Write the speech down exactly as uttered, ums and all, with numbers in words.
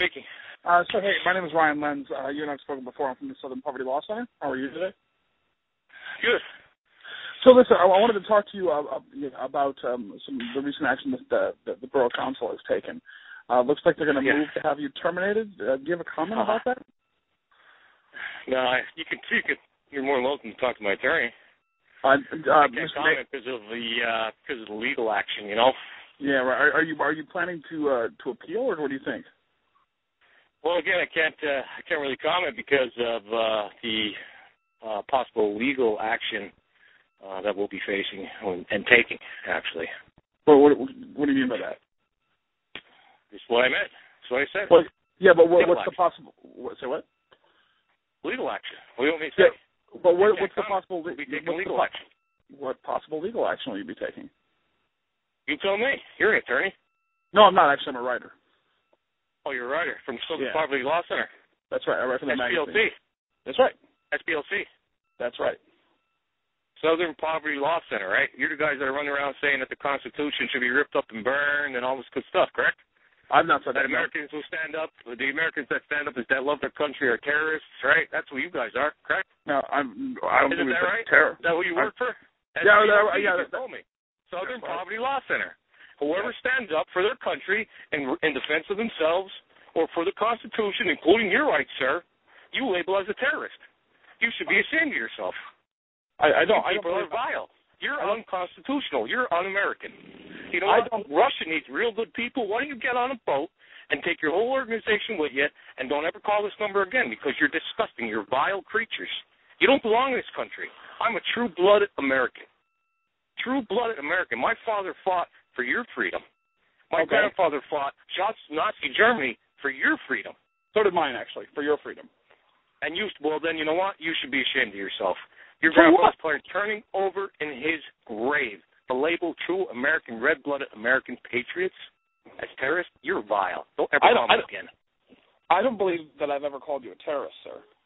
speaking. Uh, so, hey, my name is Ryan Lenz. Uh, you and I have spoken before. I'm from the Southern Poverty Law Center. How are you today? Good. So, listen, I, I wanted to talk to you uh, about um, some of the recent action that the, the, the Borough Council has taken. Uh, looks like they're going to yeah. move to have you terminated. Uh, do you have a comment uh, about that? No, I, you can. You can. You're more than welcome to talk to my attorney. Uh, uh, I can't Mister comment because of the uh, because of the legal action. You know. Yeah. Right. Are, are you are you planning to uh, to appeal, or what do you think? Well, again, I can't. Uh, I can't really comment because of uh, the uh, possible legal action uh, that we'll be facing and taking. Actually. Well, what what do you mean by that? That's what I meant. That's what I said. Well, yeah, but what, what's action. the possible? What, say what? Legal action. What do you want me to say? Yeah, but what, what's the comment. possible? We'll be taking what's legal the, action. What possible legal action will you be taking? You tell me. You're an attorney. No, I'm not. Actually, I'm a writer. Oh, you're a writer from Southern Yeah. Poverty Law Center. That's right. I write for the S P L C. magazine. That's right. S P L C. That's right. Southern Poverty Law Center, right? You're the guys that are running around saying that the Constitution should be ripped up and burned and all this good stuff, correct? I've not said that. that. Americans who stand up, the Americans that stand up is that love their country are terrorists, right? That's who you guys are, correct? No, I'm. I don't Isn't believe that right? terror. Is that who you work I'm, for? Yeah, that, yeah. yeah. You told me. Southern yeah, Poverty Law Center. Whoever yeah. stands up for their country in, in defense of themselves or for the Constitution, including your rights, sir, you label as a terrorist. You should be ashamed of yourself. I, I don't. You people I don't are vile. You're I unconstitutional. You're un-American. You know I what? don't, Russia needs real good people. Why don't you get on a boat and take your whole organization with you and don't ever call this number again because you're disgusting. You're vile creatures. You don't belong in this country. I'm a true-blooded American. True-blooded American. My father fought for your freedom. My okay. grandfather fought Nazi Germany for your freedom. So did mine, actually, for your freedom. And you, well, then, you know what? You should be ashamed of yourself. Your For grandfather's what? turning over in his grave. The label true American, red-blooded American patriots as terrorists, you're vile. Don't ever I don't, call I me don't, again. I don't believe that I've ever called you a terrorist, sir.